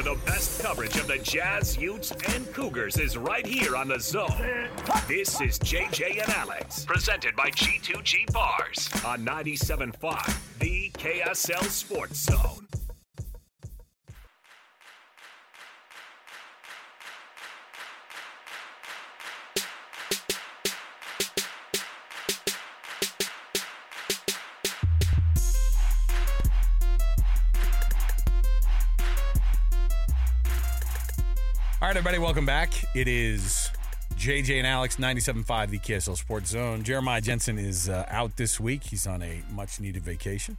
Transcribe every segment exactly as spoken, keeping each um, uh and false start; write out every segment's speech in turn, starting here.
for the best coverage of the Jazz, Utes, and Cougars is right here on The Zone. This is J J and Alex, presented by G two G Bars on ninety-seven point five, the K S L Sports Zone. All right, everybody, welcome back. It is J J and Alex, ninety-seven point five, the K S L Sports Zone. Jeremiah Jensen is uh, out this week. He's on a much-needed vacation.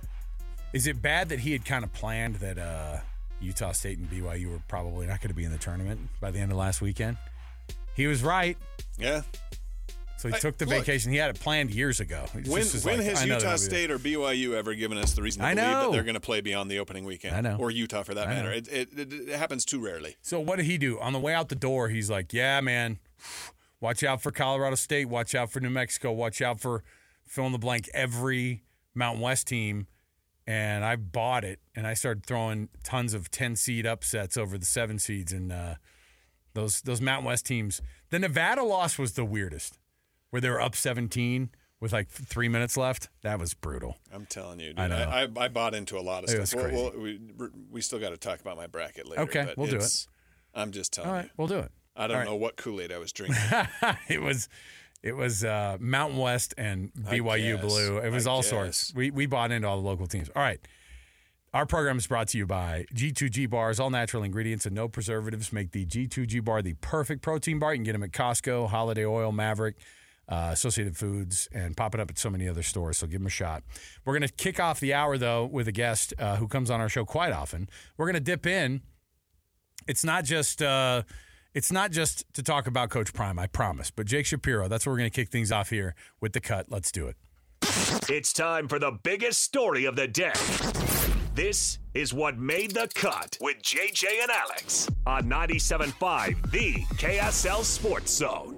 Is it bad that he had kind of planned that uh, Utah State and B Y U were probably not going to be in the tournament by the end of last weekend? He was right. Yeah. So he I, took the look, vacation. He had it planned years ago. When, when like, has Utah State or B Y U ever given us the reason to I believe know. that they're going to play beyond the opening weekend? I know. Or Utah, for that I matter. It, it, it, it happens too rarely. So what did he do? On the way out the door, he's like, yeah, man, watch out for Colorado State. Watch out for New Mexico. Watch out for fill in the blank every Mountain West team. And I bought it, and I started throwing tons of ten-seed upsets over the seven seeds. And uh, those those Mountain West teams. The Nevada loss was the weirdest, where they were up seventeen with like three minutes left. That was brutal. I'm telling you, dude. I know. I, I, I bought into a lot of It stuff. was We'll, crazy. we'll, we we still got to talk about my bracket later. Okay, but we'll do it's- I'm just telling All right, you. we'll do it. I don't All know right. what Kool-Aid I was drinking. it was it was uh, Mountain West and B Y U guess. Blue. It was I all guess. sorts. We we bought into all the local teams. All right. Our program is brought to you by G two G Bars. All natural ingredients and no preservatives make the G two G Bar the perfect protein bar. You can get them at Costco, Holiday Oil, Maverick, uh, Associated Foods, and popping up at so many other stores. So give them a shot. We're going to kick off the hour, though, with a guest uh, who comes on our show quite often. We're going to dip in. It's not just uh, it's not just to talk about Coach Prime, I promise. But Jake Shapiro, that's where we're going to kick things off here with the cut. Let's do it. It's time for the biggest story of the day. This is what made the cut with J J and Alex on ninety-seven point five, the K S L Sports Zone.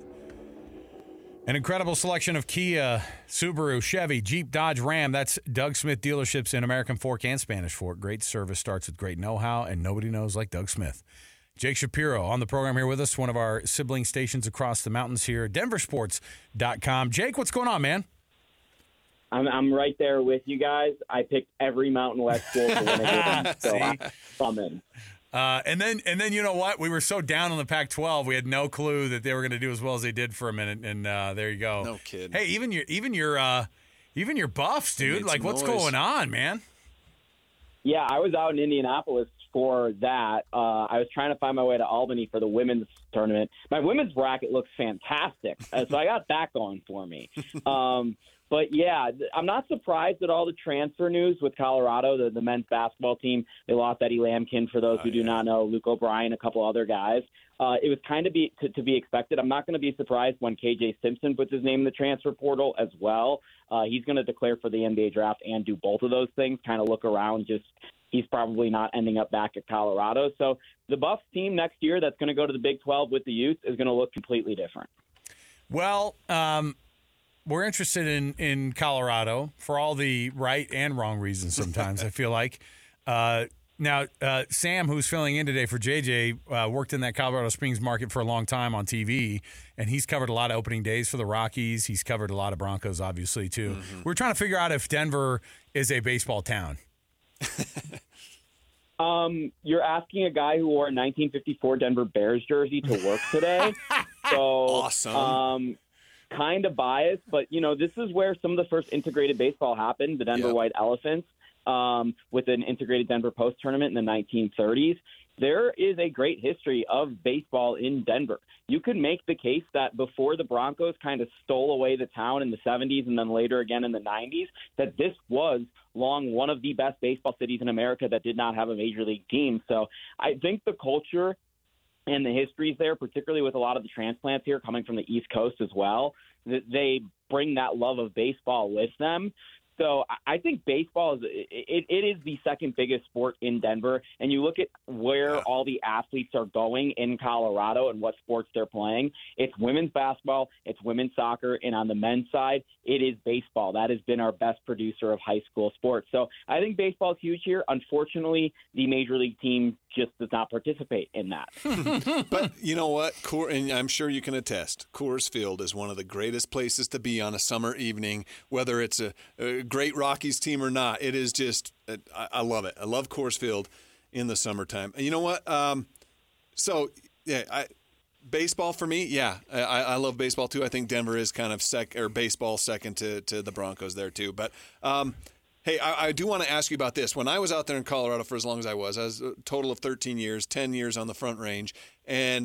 An incredible selection of Kia, Subaru, Chevy, Jeep, Dodge, Ram. That's Doug Smith dealerships in American Fork and Spanish Fork. Great service starts with great know-how, and nobody knows like Doug Smith. Jake Shapiro on the program here with us, one of our sibling stations across the mountains here, denver sports dot com. Jake, what's going on, man? I'm I'm right there with you guys. I picked every Mountain West school to win a game, so I, I'm in. Uh, and then, and then, you know what? We were so down on the Pac twelve, we had no clue that they were going to do as well as they did for a minute. And uh, there you go. No kid. Hey, even your, even your, uh, even your Buffs, dude. Like, what's noise. going on, man? Yeah, I was out in Indianapolis for that. Uh, I was trying to find my way to Albany for the women's tournament. My women's bracket looks fantastic, uh, so I got that going for me. Um, But, yeah, I'm not surprised at all the transfer news with Colorado, the, the men's basketball team. They lost Eddie Lampkin, for those oh, who do yeah. not know, Luke O'Brien, a couple other guys. Uh, it was kind of be, to, to be expected. I'm not going to be surprised when K J Simpson puts his name in the transfer portal as well. Uh, he's going to declare for the N B A draft and do both of those things, kind of look around. Just he's probably not ending up back at Colorado. So the Buffs team next year that's going to go to the Big twelve with the youth is going to look completely different. Well, um, we're interested in, in Colorado for all the right and wrong reasons sometimes, I feel like. Uh, now, uh, Sam, who's filling in today for J J, uh, worked in that Colorado Springs market for a long time on T V, and he's covered a lot of opening days for the Rockies. He's covered a lot of Broncos, obviously, too. Mm-hmm. We're trying to figure out if Denver is a baseball town. Um, you're asking a guy who wore a nineteen fifty-four Denver Bears jersey to work today. So, Awesome. Um, kind of biased, but, you know, this is where some of the first integrated baseball happened, the Denver Yep. White Elephants, um, with an integrated Denver Post tournament in the nineteen thirties. There is a great history of baseball in Denver. You could make the case that before the Broncos kind of stole away the town in the seventies and then later again in the nineties, that this was long one of the best baseball cities in America that did not have a major league team. So I think the culture and the histories there, particularly with a lot of the transplants here coming from the East Coast as well, that they bring that love of baseball with them. So I think baseball is it, it is the second biggest sport in Denver, and you look at where Yeah. all the athletes are going in Colorado and what sports they're playing. It's women's basketball, it's women's soccer, and on the men's side, it is baseball. That has been our best producer of high school sports. So I think baseball is huge here. Unfortunately, the major league team just does not participate in that. But you know what? Coor- and I'm sure you can attest, Coors Field is one of the greatest places to be on a summer evening, whether it's a, a great Rockies team or not. It is just, I, I love it. I love Coors Field in the summertime. And you know what? Um, so, yeah, I, baseball for me, yeah, I, I love baseball too. I think Denver is kind of sec or baseball second to, to the Broncos there too. But, um, hey, I, I do want to ask you about this. When I was out there in Colorado for as long as I was, I was a total of thirteen years, ten years on the Front Range, and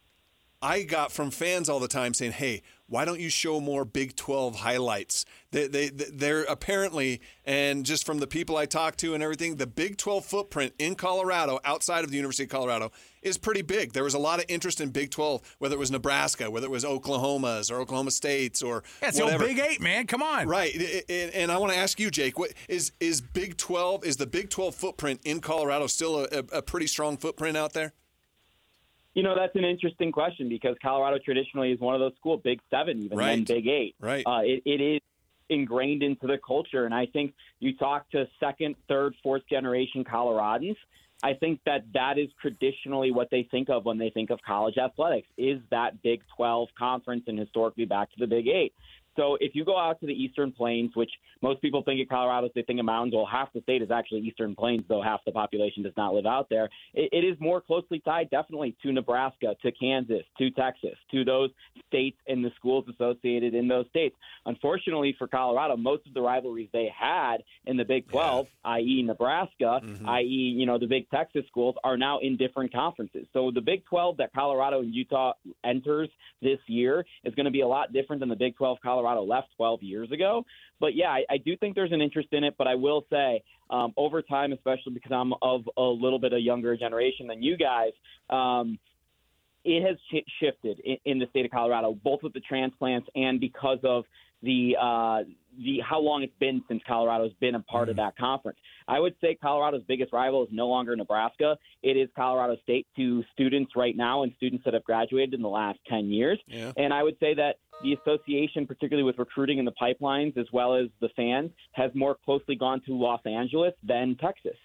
I got from fans all the time saying, hey, why don't you show more Big twelve highlights? They, they, they're apparently, and just from the people I talked to and everything, the Big twelve footprint in Colorado, outside of the University of Colorado, is pretty big. There was a lot of interest in Big twelve, whether it was Nebraska, whether it was Oklahoma's or Oklahoma State's or Yeah, it's the old whatever. Big Eight, man. Come on. Right, and and I want to ask you, Jake, what is is Big twelve? Is the Big twelve footprint in Colorado still a, a, a pretty strong footprint out there? You know, that's an interesting question because Colorado traditionally is one of those schools, Big Seven, even Right. then Big Eight. Right. Uh, it, it is ingrained into the culture, and I think you talk to second, third, fourth generation Coloradans, I think that that is traditionally what they think of when they think of college athletics, is that Big twelve conference and historically back to the Big Eight. So if you go out to the Eastern Plains, which most people think of Colorado, they think of mountains. Well, half the state is actually Eastern Plains, though half the population does not live out there. It, it is more closely tied, definitely, to Nebraska, to Kansas, to Texas, to those states and the schools associated in those states. Unfortunately for Colorado, most of the rivalries they had in the Big twelve, yeah. that is. Nebraska, mm-hmm. that is, you know, the big Texas schools, are now in different conferences. So the Big twelve that Colorado and Utah enters this year is going to be a lot different than the Big twelve Colorado left twelve years ago. But yeah, I, I do think there's an interest in it, but I will say um, over time, especially because I'm of a little bit of younger generation than you guys, um, it has sh- shifted in, in the state of Colorado, both with the transplants and because of the uh, the how long it's been since Colorado's been a part mm-hmm. of that conference. I would say Colorado's biggest rival is no longer Nebraska. It is Colorado State to students right now and students that have graduated in the last ten years. Yeah. And I would say that the association, particularly with recruiting and the pipelines, as well as the fans, has more closely gone to Los Angeles than Texas.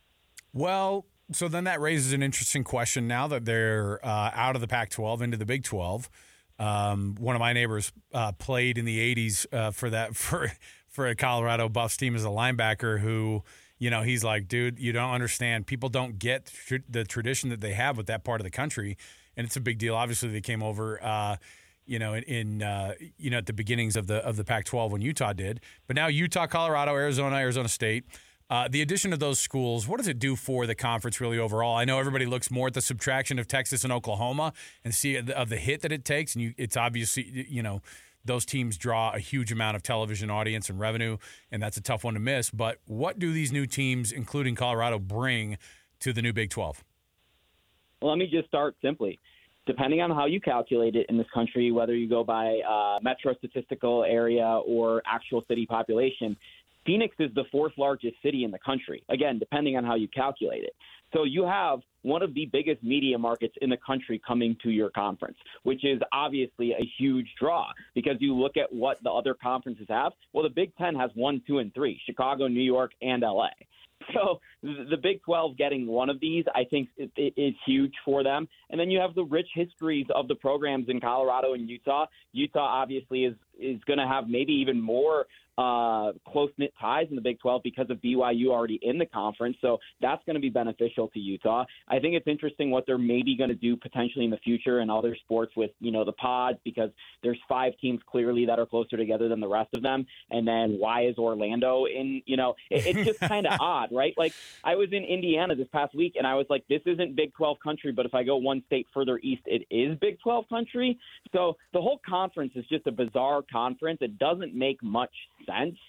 Well, so then that raises an interesting question now that they're uh, out of the Pac twelve into the Big twelve. Um, one of my neighbors uh, played in the eighties uh, for that for for a Colorado Buffs team as a linebacker who, you know, he's like, dude, you don't understand. People don't get tr- the tradition that they have with that part of the country, and it's a big deal. Obviously, they came over, uh, you know, in, in uh, you know at the beginnings of the of the Pac twelve when Utah did, but now Utah, Colorado, Arizona, Arizona State. Uh, the addition of those schools, what does it do for the conference really overall? I know everybody looks more at the subtraction of Texas and Oklahoma and see of the, of the hit that it takes, and you, it's obviously, you know, those teams draw a huge amount of television audience and revenue, and that's a tough one to miss. But what do these new teams, including Colorado, bring to the new Big twelve? Well, let me just start simply. Depending on how you calculate it in this country, whether you go by uh, metro statistical area or actual city population, Phoenix is the fourth largest city in the country, again, depending on how you calculate it. So you have one of the biggest media markets in the country coming to your conference, which is obviously a huge draw because you look at what the other conferences have. Well, the Big Ten has one, two, and three, Chicago, New York, and L A. So the Big twelve getting one of these, I think, is huge for them. And then you have the rich histories of the programs in Colorado and Utah. Utah obviously is is going to have maybe even more uh, close-knit ties in the Big twelve because of B Y U already in the conference. So that's going to be beneficial to Utah. I think it's interesting what they're maybe going to do potentially in the future in other sports with, you know, the pods, because there's five teams clearly that are closer together than the rest of them. And then why is Orlando in, you know, it, it's just kind of odd, right? Like I was in Indiana this past week and I was like, this isn't Big twelve country, but if I go one state further east, it is Big twelve country. So the whole conference is just a bizarre conference. It doesn't make much sense.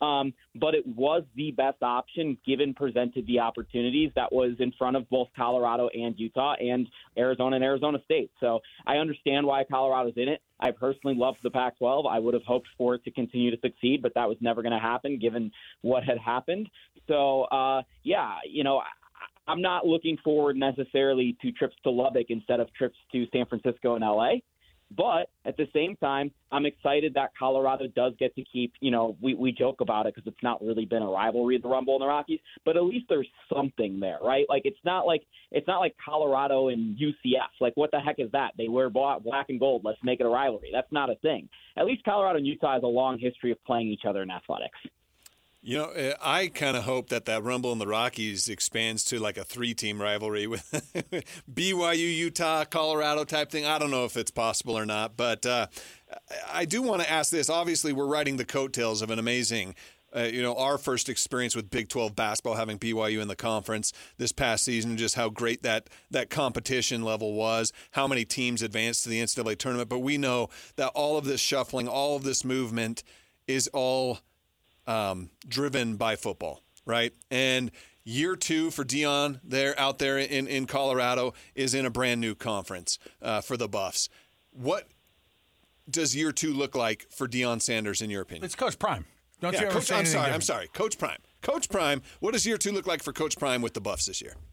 Um, but it was the best option given presented the opportunities that was in front of both Colorado and Utah and Arizona and Arizona State. So I understand why Colorado's in it. I personally love the Pac twelve. I would have hoped for it to continue to succeed, but that was never going to happen given what had happened. So, uh, yeah, you know, I'm not looking forward necessarily to trips to Lubbock instead of trips to San Francisco and L A. But at the same time, I'm excited that Colorado does get to keep, you know, we, we joke about it because it's not really been a rivalry, the Rumble and the Rockies, but at least there's something there, right? Like, it's not like it's not like Colorado and U C F. Like, what the heck is that? They wear black and gold. Let's make it a rivalry. That's not a thing. At least Colorado and Utah has a long history of playing each other in athletics. You know, I kind of hope that that Rumble in the Rockies expands to like a three-team rivalry with B Y U, Utah, Colorado type thing. I don't know if it's possible or not, but uh, I do want to ask this. Obviously, we're riding the coattails of an amazing, uh, you know, our first experience with Big twelve basketball, having B Y U in the conference this past season, just how great that that competition level was, how many teams advanced to the N C double A tournament. But we know that all of this shuffling, all of this movement is all – Um, driven by football, right? And year two for Deion there out there in, in Colorado is in a brand new conference uh, for the Buffs. What does year two look like for Deion Sanders in your opinion? It's Coach Prime. Don't yeah, you ever Coach, say I'm anything sorry, different. I'm sorry. Coach Prime. Coach Prime, what does year two look like for Coach Prime with the Buffs this year?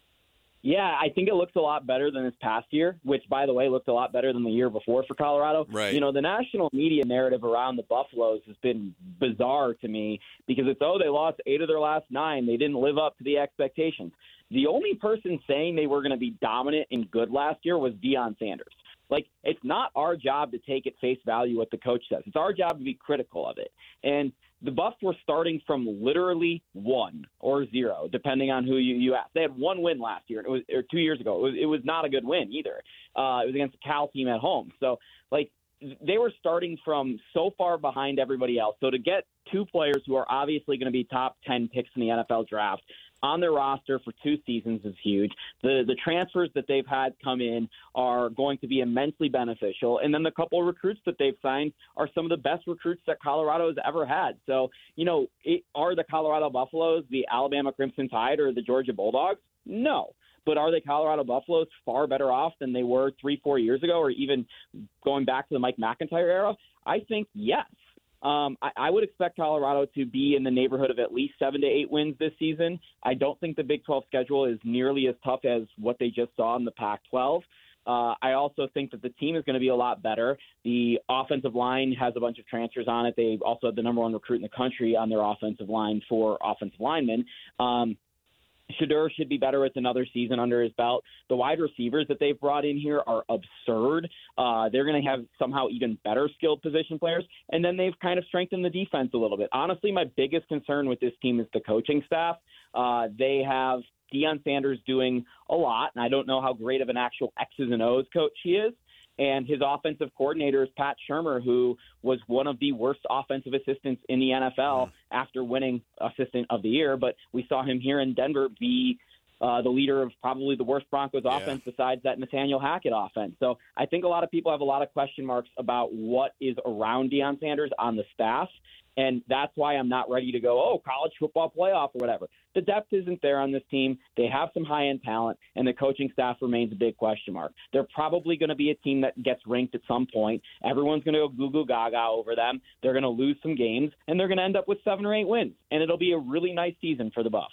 Yeah, I think it looks a lot better than this past year, which, by the way, looked a lot better than the year before for Colorado. Right. You know, the national media narrative around the Buffaloes has been bizarre to me because it's, oh, they lost eight of their last nine. They didn't live up to the expectations. The only person saying they were going to be dominant and good last year was Deion Sanders. Like, it's not our job to take at face value what the coach says. It's our job to be critical of it. And the Buffs were starting from literally one or zero, depending on who you, you ask. They had one win last year, and it was, or two years ago. It was, it was not a good win either. Uh, it was against a Cal team at home. So, like, they were starting from so far behind everybody else. So to get two players who are obviously going to be top ten picks in the N F L draft on their roster for two seasons is huge. The the transfers that they've had come in are going to be immensely beneficial. And then the couple of recruits that they've signed are some of the best recruits that Colorado has ever had. So, you know, it, are the Colorado Buffaloes the Alabama Crimson Tide or the Georgia Bulldogs? No. But are the Colorado Buffaloes far better off than they were three, four years ago, or even going back to the Mike McIntyre era? I think yes. Um, I, I would expect Colorado to be in the neighborhood of at least seven to eight wins this season. I don't think the Big twelve schedule is nearly as tough as what they just saw in the Pac twelve. Uh, I also think that the team is going to be a lot better. The offensive line has a bunch of transfers on it. They also have the number one recruit in the country on their offensive line for offensive linemen. Um, Shedeur should be better with another season under his belt. The wide receivers that they've brought in here are absurd. Uh, they're going to have somehow even better skilled position players. And then they've kind of strengthened the defense a little bit. Honestly, my biggest concern with this team is the coaching staff. Uh, they have Deion Sanders doing a lot, and I don't know how great of an actual X's and O's coach he is. And his offensive coordinator is Pat Shurmur, who was one of the worst offensive assistants in the N F L after winning Assistant of the Year. But we saw him here in Denver be uh, the leader of probably the worst Broncos yeah. offense besides that Nathaniel Hackett offense. So I think a lot of people have a lot of question marks about what is around Deion Sanders on the staff. And that's why I'm not ready to go, oh, college football playoff or whatever. The depth isn't there on this team. They have some high-end talent, and the coaching staff remains a big question mark. They're probably going to be a team that gets ranked at some point. Everyone's going to go goo-goo gaga over them. They're going to lose some games, and they're going to end up with seven or eight wins. And it'll be a really nice season for the Buffs.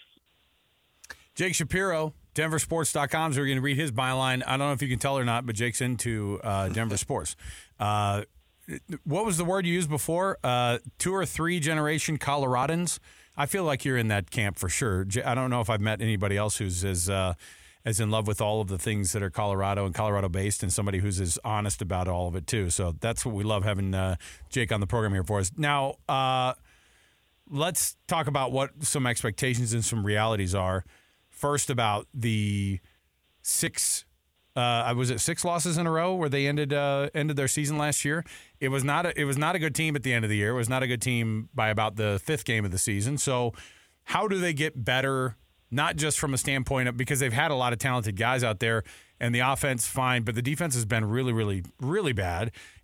Jake Shapiro, Denver Sports dot com, so we're going to read his byline. I don't know if you can tell or not, but Jake's into uh, Denver sports. Uh What was the word you used before? Uh, two or three generation Coloradans. I feel like you're in that camp for sure. I don't know if I've met anybody else who's as uh, as in love with all of the things that are Colorado and Colorado based, and somebody who's as honest about all of it too. So that's what we love having uh, Jake on the program here for us. Now, uh, let's talk about what some expectations and some realities are. First, about the six. Uh, was it six losses in a row where they ended uh, ended their season last year? It was not a, it was not a good team at the end of the year. It was not a good team by about the fifth game of the season. So how do they get better, not just from a standpoint of, because they've had a lot of talented guys out there and the offense fine, but the defense has been really, really, really bad.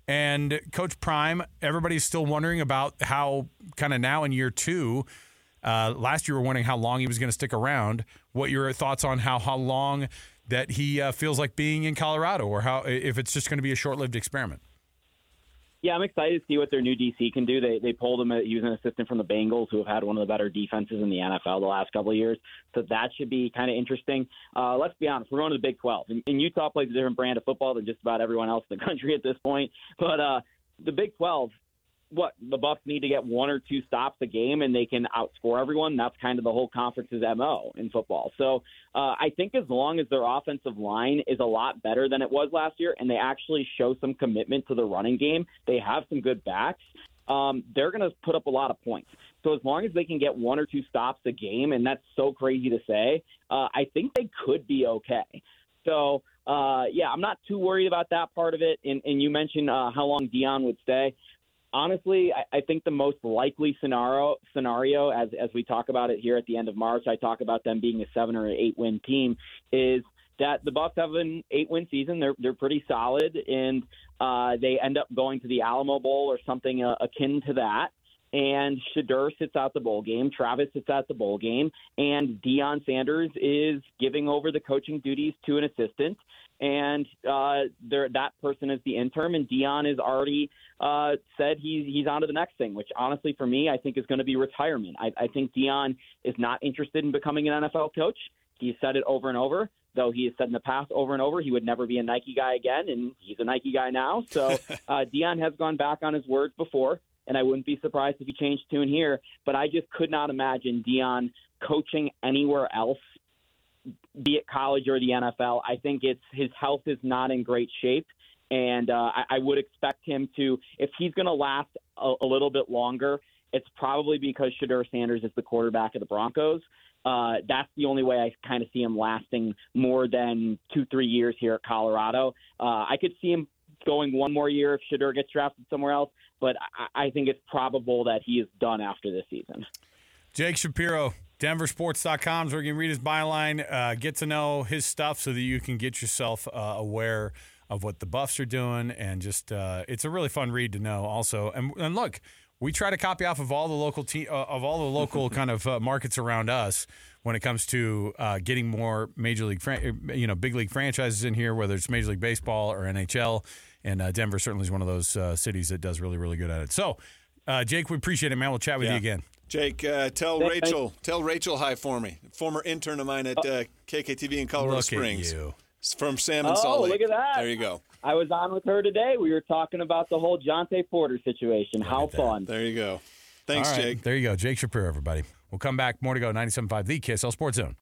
And Coach Prime, everybody's still wondering about how kind of now in year two, uh, last year we were wondering how long he was going to stick around. What your thoughts on how, how long that he uh, feels like being in Colorado, or how if it's just going to be a short-lived experiment? Yeah, I'm excited to see what their new D C can do. They they pulled him. He was an assistant from the Bengals, who have had one of the better defenses in the N F L the last couple of years. So that should be kind of interesting. Uh, let's be honest, we're going to the Big twelve, and, and Utah plays a different brand of football than just about everyone else in the country at this point. But uh, the Big twelve, what the Bucs need to get one or two stops a game, and they can outscore everyone. That's kind of the whole conference's M O in football. So uh, I think as long as their offensive line is a lot better than it was last year, and they actually show some commitment to the running game, they have some good backs, um, they're going to put up a lot of points. So as long as they can get one or two stops a game, and that's so crazy to say, uh, I think they could be okay. So, uh, yeah, I'm not too worried about that part of it. And, and you mentioned uh, how long Deion would stay. Honestly, I, I think the most likely scenario, scenario as as we talk about it here at the end of March, I talk about them being a seven or an eight win team, is that the Bucs have an eight win season. They're they're pretty solid, and uh, they end up going to the Alamo Bowl or something uh, akin to that. And Shedeur sits out the bowl game. Travis sits out the bowl game, and Deion Sanders is giving over the coaching duties to an assistant. And uh, there, that person is the interim, and Deion has already uh, said he's he's on to the next thing, which honestly for me I think is going to be retirement. I, I think Deion is not interested in becoming an N F L coach. He's said it over and over, though he has said in the past over and over he would never be a Nike guy again, and he's a Nike guy now. So uh, Deion has gone back on his words before, and I wouldn't be surprised if he changed tune here. But I just could not imagine Deion coaching anywhere else, be it college or the N F L. I think it's his health is not in great shape, and uh, I, I would expect him to, if he's going to last a, a little bit longer, it's probably because Shedeur Sanders is the quarterback of the Broncos. Uh, that's the only way I kind of see him lasting more than two, three years here at Colorado. Uh, I could see him going one more year if Shedeur gets drafted somewhere else, but I, I think it's probable that he is done after this season. Jake Shapiro, Denver Sports dot com is where you can read his byline, uh, get to know his stuff so that you can get yourself uh, aware of what the Buffs are doing, and just uh, it's a really fun read to know also. And, and look, we try to copy off of all the local te- uh, of all the local kind of uh, markets around us when it comes to uh, getting more major league, fran- you know, big league franchises in here, whether it's Major League Baseball or N H L. And uh, Denver certainly is one of those uh, cities that does really, really good at it. So, uh, Jake, we appreciate it, man. We'll chat with yeah. you again. Jake, uh, tell Thanks. Rachel, tell Rachel hi for me. Former intern of mine at uh, K K T V in Colorado Look Springs. At you. From Salmon Oh, Salt Lake. look at that. There you go. I was on with her today. We were talking about the whole Jonte Porter situation. Look How at that. fun. There you go. Thanks, All right, Jake. there you go. Jake Shapiro, everybody. We'll come back. More to go. ninety-seven point five The K S L Sports Zone.